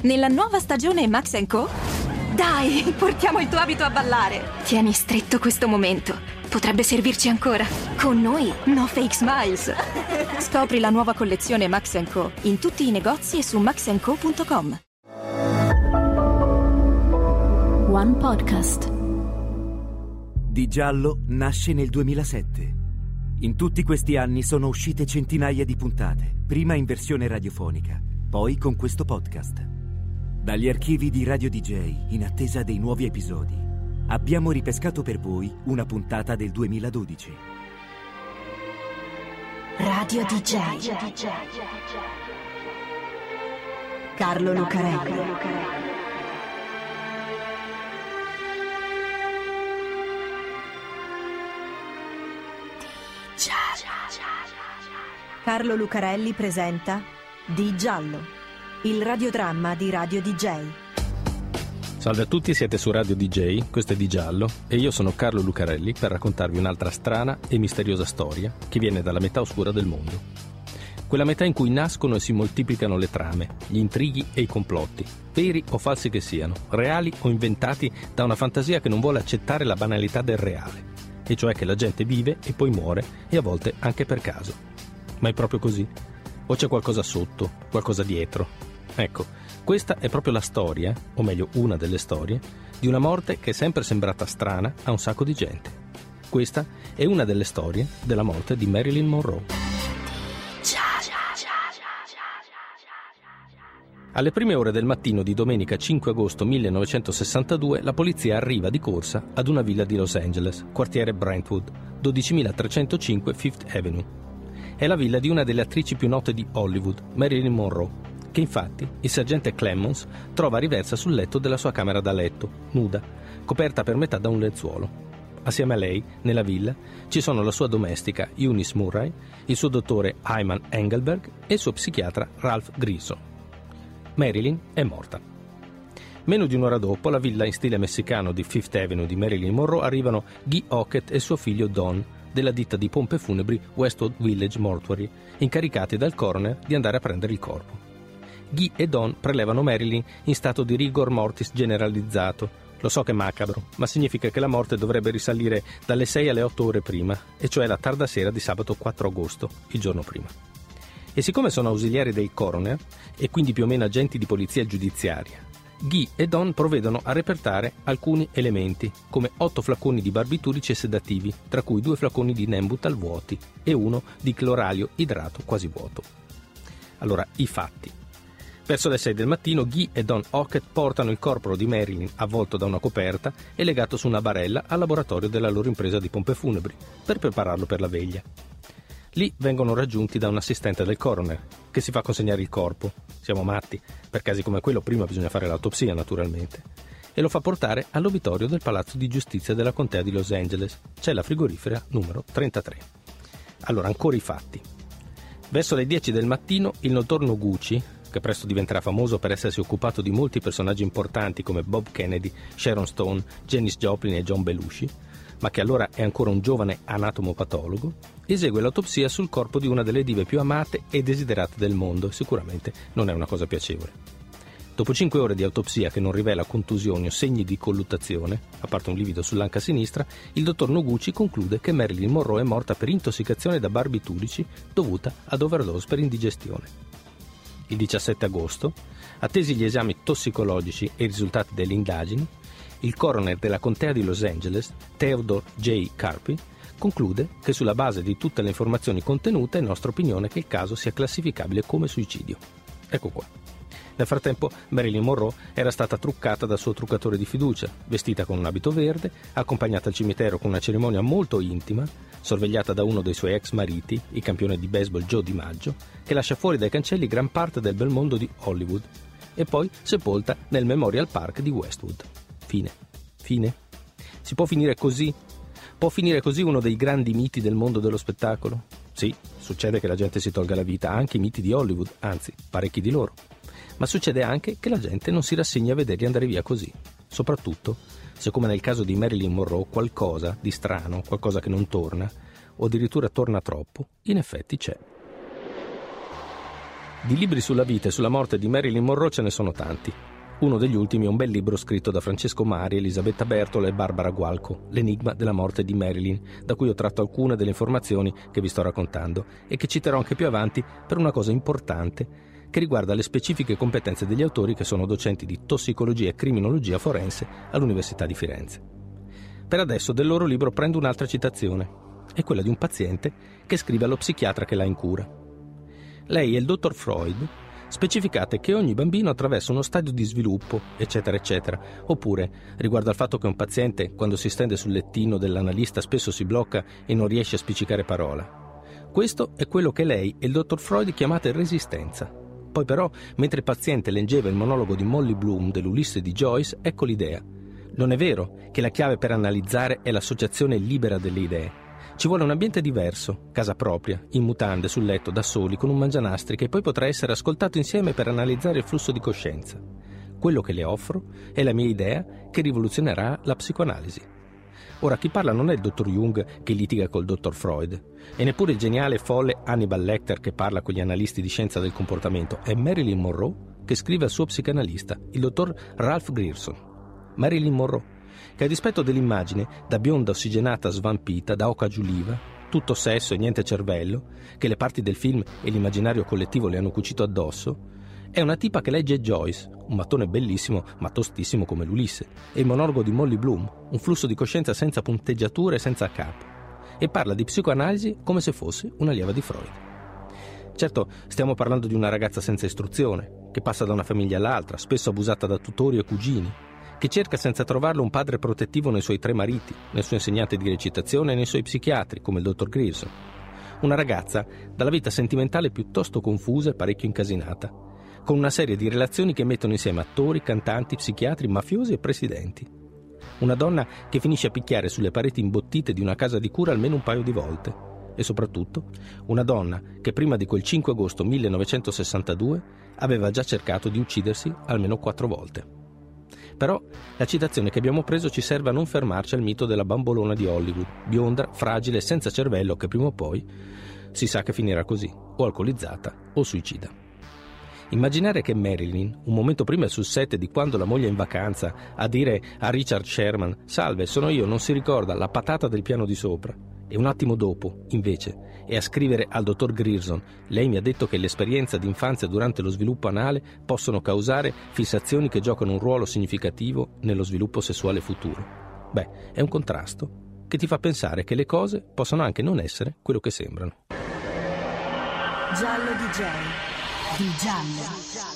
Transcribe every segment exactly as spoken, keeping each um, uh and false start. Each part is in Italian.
Nella nuova stagione Max and Co? Dai, portiamo il tuo abito a ballare. Tieni stretto questo momento. Potrebbe servirci ancora. Con noi, no fake smiles. Scopri la nuova collezione Max and Co in tutti i negozi e su max and co punto com. One Podcast. Di Giallo nasce nel duemilasette. In tutti questi anni sono uscite centinaia di puntate, prima in versione radiofonica, poi con questo podcast. Dagli archivi di Radio D J, in attesa dei nuovi episodi, abbiamo ripescato per voi una puntata del duemiladodici. Radio D J. Carlo Lucarelli. Carlo Lucarelli presenta Di Giallo, il radiodramma di Radio D J. Salve a tutti, siete su Radio D J, questo è Di Giallo e io sono Carlo Lucarelli per raccontarvi un'altra strana e misteriosa storia che viene dalla metà oscura del mondo. Quella metà in cui nascono e si moltiplicano le trame, gli intrighi e i complotti, veri o falsi che siano, reali o inventati da una fantasia che non vuole accettare la banalità del reale, e cioè che la gente vive e poi muore e a volte anche per caso. Ma è proprio così? O c'è qualcosa sotto, qualcosa dietro? Ecco, questa è proprio la storia, o meglio una delle storie, di una morte che è sempre sembrata strana a un sacco di gente. Questa è una delle storie della morte di Marilyn Monroe. Alle prime ore del mattino di domenica cinque agosto millenovecentosessantadue la polizia arriva di corsa ad una villa di Los Angeles, quartiere Brentwood, dodicimilatrecentocinque Fifth Avenue. È la villa di una delle attrici più note di Hollywood, Marilyn Monroe, che infatti il sergente Clemons trova riversa sul letto della sua camera da letto, nuda, coperta per metà da un lenzuolo. Assieme a lei, nella villa, ci sono la sua domestica Eunice Murray, il suo dottore Hyman Engelberg e il suo psichiatra Ralph Grison. Marilyn è morta. Meno di un'ora dopo, alla villa in stile messicano di Fifth Avenue di Marilyn Monroe arrivano Guy Hockett e suo figlio Don, della ditta di pompe funebri Westwood Village Mortuary, incaricati dal coroner di andare a prendere il corpo. Guy e Don prelevano Marilyn in stato di rigor mortis generalizzato. Lo so che è macabro, ma significa che la morte dovrebbe risalire dalle sei alle otto ore prima, e cioè la tarda sera di sabato quattro agosto, il giorno prima. E siccome sono ausiliari del coroner, e quindi più o meno agenti di polizia giudiziaria, Guy e Don provvedono a repertare alcuni elementi, come otto flaconi di barbiturici e sedativi, tra cui due flaconi di Nembutal vuoti e uno di cloralio idrato quasi vuoto. Allora, i fatti. Verso le sei del mattino, Guy e Don Hockett portano il corpo di Marilyn avvolto da una coperta e legato su una barella al laboratorio della loro impresa di pompe funebri, per prepararlo per la veglia. Lì vengono raggiunti da un assistente del coroner, che si fa consegnare il corpo. Siamo matti, per casi come quello prima bisogna fare l'autopsia naturalmente, e lo fa portare all'obitorio del Palazzo di Giustizia della Contea di Los Angeles, cella frigorifera numero trentatré. Allora, ancora i fatti. Verso le dieci del mattino, il notorno Gucci, che presto diventerà famoso per essersi occupato di molti personaggi importanti come Bob Kennedy, Sharon Stone, Janis Joplin e John Belushi, ma che allora è ancora un giovane anatomopatologo, esegue l'autopsia sul corpo di una delle dive più amate e desiderate del mondo, e sicuramente non è una cosa piacevole. Dopo cinque ore di autopsia che non rivela contusioni o segni di colluttazione, a parte un livido sull'anca sinistra, il dottor Noguchi conclude che Marilyn Monroe è morta per intossicazione da barbiturici dovuta ad overdose per indigestione. Il diciassette agosto, attesi gli esami tossicologici e i risultati delle indagini, il coroner della contea di Los Angeles, Theodore J. Carpi, conclude che sulla base di tutte le informazioni contenute è nostra opinione che il caso sia classificabile come suicidio. Ecco qua. Nel frattempo Marilyn Monroe era stata truccata dal suo truccatore di fiducia, vestita con un abito verde, accompagnata al cimitero con una cerimonia molto intima, sorvegliata da uno dei suoi ex mariti, il campione di baseball Joe DiMaggio, che lascia fuori dai cancelli gran parte del bel mondo di Hollywood, e poi sepolta nel Memorial Park di Westwood. Fine. Fine? Si può finire così? Può finire così uno dei grandi miti del mondo dello spettacolo? Sì, succede che la gente si tolga la vita, anche i miti di Hollywood, anzi, parecchi di loro. Ma succede anche che la gente non si rassegni a vederli andare via così. Soprattutto se, come nel caso di Marilyn Monroe, qualcosa di strano, qualcosa che non torna, o addirittura torna troppo, in effetti c'è. Di libri sulla vita e sulla morte di Marilyn Monroe ce ne sono tanti. Uno degli ultimi è un bel libro scritto da Francesco Mari, Elisabetta Bertola e Barbara Gualco, L'enigma della morte di Marilyn, da cui ho tratto alcune delle informazioni che vi sto raccontando e che citerò anche più avanti per una cosa importante che riguarda le specifiche competenze degli autori, che sono docenti di tossicologia e criminologia forense all'Università di Firenze. Per adesso del loro libro prendo un'altra citazione, è quella di un paziente che scrive allo psichiatra che l'ha in cura. Lei e il dottor Freud specificate che ogni bambino attraversa uno stadio di sviluppo, eccetera, eccetera. Oppure, riguardo al fatto che un paziente, quando si stende sul lettino dell'analista, spesso si blocca e non riesce a spiccicare parola. Questo è quello che lei e il dottor Freud chiamate resistenza. Poi però, mentre il paziente leggeva il monologo di Molly Bloom dell'Ulisse di Joyce, ecco l'idea. Non è vero che la chiave per analizzare è l'associazione libera delle idee. Ci vuole un ambiente diverso, casa propria, in mutande, sul letto, da soli, con un mangianastri che poi potrà essere ascoltato insieme per analizzare il flusso di coscienza. Quello che le offro è la mia idea che rivoluzionerà la psicoanalisi. Ora, chi parla non è il dottor Jung che litiga col dottor Freud, e neppure il geniale e folle Hannibal Lecter che parla con gli analisti di scienza del comportamento. È Marilyn Monroe che scrive al suo psicanalista, il dottor Ralph Grierson. Marilyn Monroe, che a dispetto dell'immagine da bionda ossigenata svampita, da oca giuliva, tutto sesso e niente cervello, che le parti del film e l'immaginario collettivo le hanno cucito addosso, è una tipa che legge Joyce, un mattone bellissimo ma tostissimo come l'Ulisse, e il monologo di Molly Bloom, un flusso di coscienza senza punteggiature e senza capo, e parla di psicoanalisi come se fosse una allieva di Freud. Certo, stiamo parlando di una ragazza senza istruzione, che passa da una famiglia all'altra, spesso abusata da tutori e cugini, che cerca senza trovarlo un padre protettivo nei suoi tre mariti, nel suo insegnante di recitazione e nei suoi psichiatri, come il dottor Grierson. Una ragazza dalla vita sentimentale piuttosto confusa e parecchio incasinata, con una serie di relazioni che mettono insieme attori, cantanti, psichiatri, mafiosi e presidenti. Una donna che finisce a picchiare sulle pareti imbottite di una casa di cura almeno un paio di volte. E soprattutto, una donna che prima di quel cinque agosto millenovecentosessantadue aveva già cercato di uccidersi almeno quattro volte. Però la citazione che abbiamo preso ci serve a non fermarci al mito della bambolona di Hollywood, bionda, fragile e senza cervello, che prima o poi si sa che finirà così, o alcolizzata o suicida. Immaginare che Marilyn, un momento prima sul set di Quando la moglie è in vacanza, a dire a Richard Sherman «Salve, sono io», non si ricorda la patata del piano di sopra, e un attimo dopo, invece, è a scrivere al dottor Grierson «Lei mi ha detto che l'esperienza d'infanzia durante lo sviluppo anale possono causare fissazioni che giocano un ruolo significativo nello sviluppo sessuale futuro». Beh, è un contrasto che ti fa pensare che le cose possono anche non essere quello che sembrano. Giallo D J di Giallo.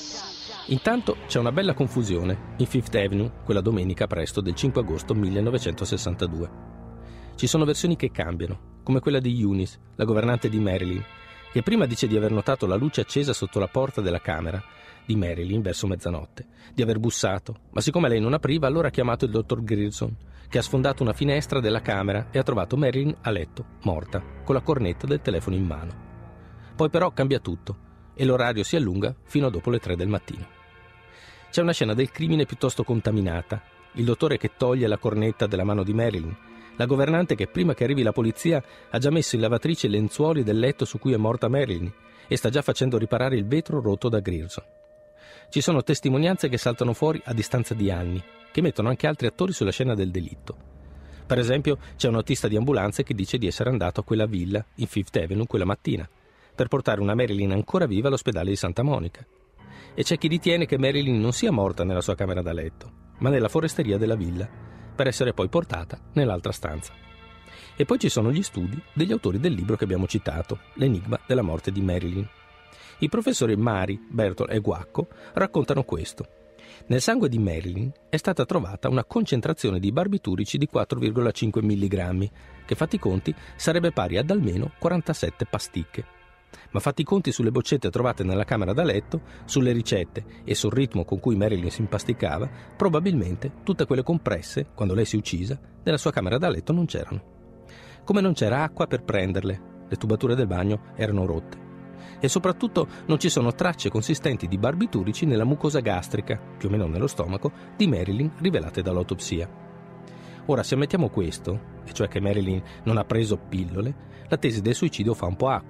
Intanto c'è una bella confusione in Fifth Avenue quella domenica presto del cinque agosto millenovecentosessantadue. Ci sono versioni che cambiano, come quella di Eunice, la governante di Marilyn, che prima dice di aver notato la luce accesa sotto la porta della camera di Marilyn verso mezzanotte, di aver bussato, ma siccome lei non apriva, allora ha chiamato il dottor Grierson, che ha sfondato una finestra della camera e ha trovato Marilyn a letto, morta, con la cornetta del telefono in mano. Poi però cambia tutto e l'orario si allunga fino a dopo le tre del mattino. C'è una scena del crimine piuttosto contaminata, il dottore che toglie la cornetta dalla mano di Marilyn, la governante che prima che arrivi la polizia ha già messo in lavatrice i lenzuoli del letto su cui è morta Marilyn e sta già facendo riparare il vetro rotto da Grierson. Ci sono testimonianze che saltano fuori a distanza di anni, che mettono anche altri attori sulla scena del delitto. Per esempio, c'è un autista di ambulanze che dice di essere andato a quella villa in Fifth Avenue quella mattina per portare una Marilyn ancora viva all'ospedale di Santa Monica. E c'è chi ritiene che Marilyn non sia morta nella sua camera da letto, ma nella foresteria della villa, per essere poi portata nell'altra stanza. E poi ci sono gli studi degli autori del libro che abbiamo citato, L'enigma della morte di Marilyn. I professori Mari, Bertola e Guacco raccontano questo. Nel sangue di Marilyn è stata trovata una concentrazione di barbiturici di quattro virgola cinque milligrammi, che fatti i conti sarebbe pari ad almeno quarantasette pasticche. Ma fatti i conti sulle boccette trovate nella camera da letto, sulle ricette e sul ritmo con cui Marilyn si impasticava, probabilmente tutte quelle compresse, quando lei si è uccisa, nella sua camera da letto non c'erano. Come non c'era acqua per prenderle, le tubature del bagno erano rotte. E soprattutto non ci sono tracce consistenti di barbiturici nella mucosa gastrica, più o meno nello stomaco, di Marilyn rivelate dall'autopsia. Ora, se ammettiamo questo, e cioè che Marilyn non ha preso pillole, la tesi del suicidio fa un po' acqua.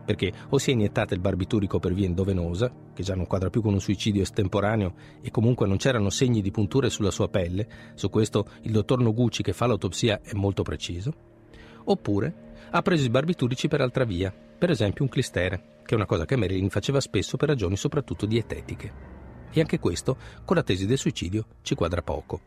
perché o si è iniettata il barbiturico per via endovenosa, che già non quadra più con un suicidio estemporaneo e comunque non c'erano segni di punture sulla sua pelle, su questo il dottor Noguchi che fa l'autopsia è molto preciso, oppure ha preso i barbiturici per altra via, per esempio un clistere, che è una cosa che Marilyn faceva spesso per ragioni soprattutto dietetiche. E anche questo, con la tesi del suicidio, ci quadra poco.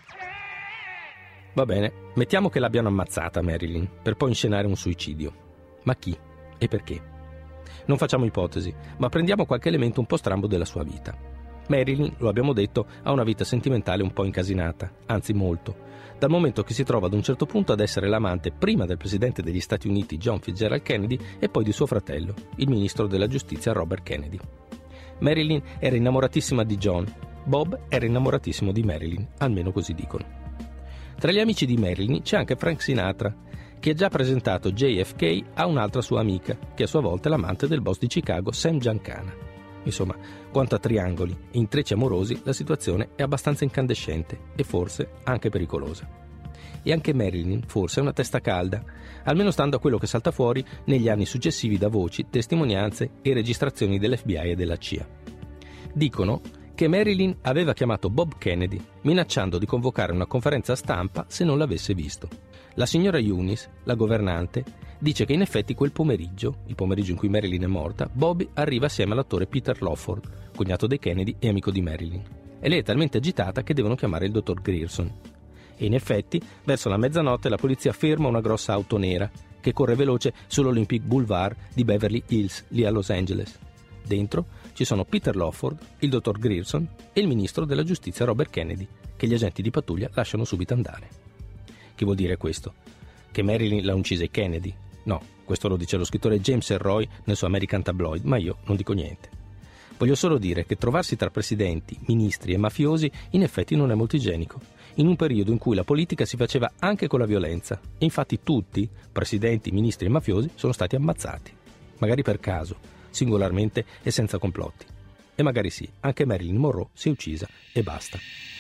Va bene, mettiamo che l'abbiano ammazzata Marilyn, per poi inscenare un suicidio. Ma chi? E perché? Non facciamo ipotesi, ma prendiamo qualche elemento un po' strambo della sua vita. Marilyn, lo abbiamo detto, ha una vita sentimentale un po' incasinata, anzi molto, dal momento che si trova ad un certo punto ad essere l'amante prima del presidente degli Stati Uniti John Fitzgerald Kennedy e poi di suo fratello, il ministro della giustizia Robert Kennedy. Marilyn era innamoratissima di John, Bob era innamoratissimo di Marilyn, almeno così dicono. Tra gli amici di Marilyn c'è anche Frank Sinatra, che ha già presentato J F K a un'altra sua amica, che a sua volta è l'amante del boss di Chicago, Sam Giancana. Insomma, quanto a triangoli e intrecci amorosi, la situazione è abbastanza incandescente e forse anche pericolosa. E anche Marilyn forse è una testa calda, almeno stando a quello che salta fuori negli anni successivi da voci, testimonianze e registrazioni dell'F B I e della C I A. Dicono che Marilyn aveva chiamato Bob Kennedy, minacciando di convocare una conferenza stampa se non l'avesse visto. La signora Eunice, la governante, dice che in effetti quel pomeriggio, il pomeriggio in cui Marilyn è morta, Bobby arriva assieme all'attore Peter Lawford, cognato dei Kennedy e amico di Marilyn. E lei è talmente agitata che devono chiamare il dottor Grierson. E in effetti, verso la mezzanotte la polizia ferma una grossa auto nera che corre veloce sull'Olympic Boulevard di Beverly Hills, lì a Los Angeles. Dentro ci sono Peter Lawford, il dottor Grierson e il ministro della giustizia Robert Kennedy, che gli agenti di pattuglia lasciano subito andare. Che vuol dire questo? Che Marilyn l'ha uccisa i Kennedy? No, questo lo dice lo scrittore James Elroy nel suo American Tabloid, ma io non dico niente. Voglio solo dire che trovarsi tra presidenti, ministri e mafiosi in effetti non è molto igienico, in un periodo in cui la politica si faceva anche con la violenza, e infatti tutti, presidenti, ministri e mafiosi, sono stati ammazzati, magari per caso, singolarmente e senza complotti. E magari sì, anche Marilyn Monroe si è uccisa e basta.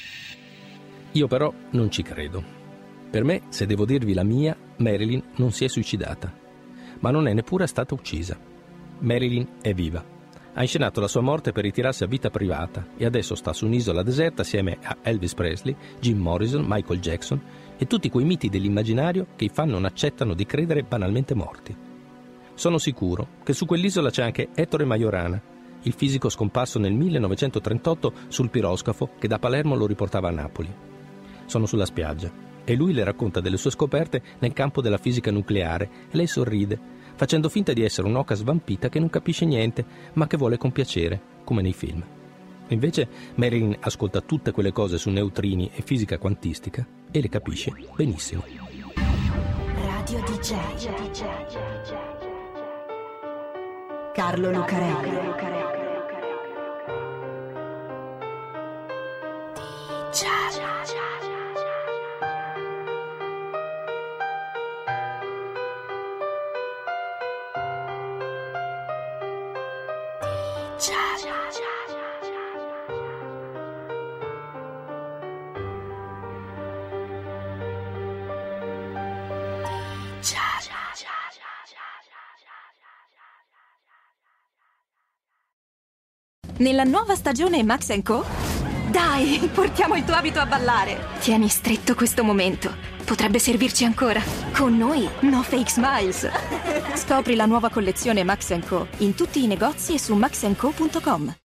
Io però non ci credo. Per me, se devo dirvi la mia, Marilyn non si è suicidata, ma non è neppure stata uccisa. Marilyn è viva. Ha inscenato la sua morte per ritirarsi a vita privata e adesso sta su un'isola deserta assieme a Elvis Presley, Jim Morrison, Michael Jackson e tutti quei miti dell'immaginario che i fan non accettano di credere banalmente morti. Sono sicuro che su quell'isola c'è anche Ettore Majorana, il fisico scomparso nel millenovecentotrentotto sul piroscafo che da Palermo lo riportava a Napoli. Sono sulla spiaggia e lui le racconta delle sue scoperte nel campo della fisica nucleare e lei sorride, facendo finta di essere un'oca svampita che non capisce niente, ma che vuole compiacere, come nei film. Invece Marilyn ascolta tutte quelle cose su neutrini e fisica quantistica e le capisce benissimo. Radio D J Carlo Lucarelli. Nella nuova stagione Max and Co? Dai, portiamo il tuo abito a ballare. Tieni stretto questo momento. Potrebbe servirci ancora. Con noi, no fake smiles. Scopri la nuova collezione Max and Co in tutti i negozi e su max and co punto com.